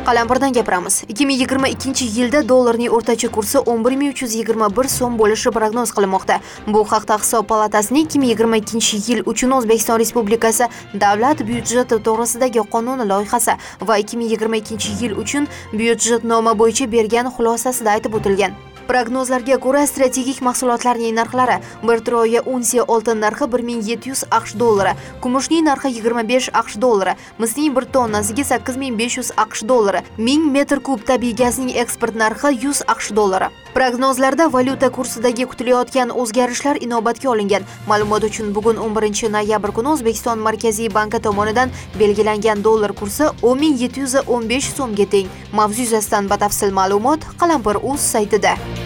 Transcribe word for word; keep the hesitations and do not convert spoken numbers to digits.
Qalampirdan gapiramiz. ikki ming yigirma ikkinchi yilda dollarning o'rtacha kursi o'n bir ming uch yuz yigirma bir so'm bo'lishi prognoz qilinmoqda. Bu haqda Hisob palatasining ikki ming yigirma ikkinchi yil uchun O'zbekiston Respublikasi Davlat byudjeti to'g'risidagi qonun loyihasi va ikki ming yigirma ikkinchi yil uchun byudjetnoma bo'yicha bergan xulosasida aytib o'tilgan. Prognozlarga ko'ra, strategik mahsulotlarning narxlari: bir troya unsiya oltin narxi bir ming yetti yuz aqsh dollari, kumushning narxi yigirma besh aqsh dollari, misning bir tonnasiga sakkiz ming besh yuz aqsh dollari, ming metr kub tabiiy gazning eksport narxi yuz aqsh dollari. Prognozlarda valyuta kursidagi kutilayotgan o'zgarishlar inobatga olingan. Ma'lumot uchun, bugun o'n birinchi noyabr kuni O'zbekiston Markaziy banki tomonidan belgilangan dollar kursi o'n ming yetti yuz o'n besh so'mga teng. Mavzu yuzasidan batafsil ma'lumot Qalampir.uz saytida.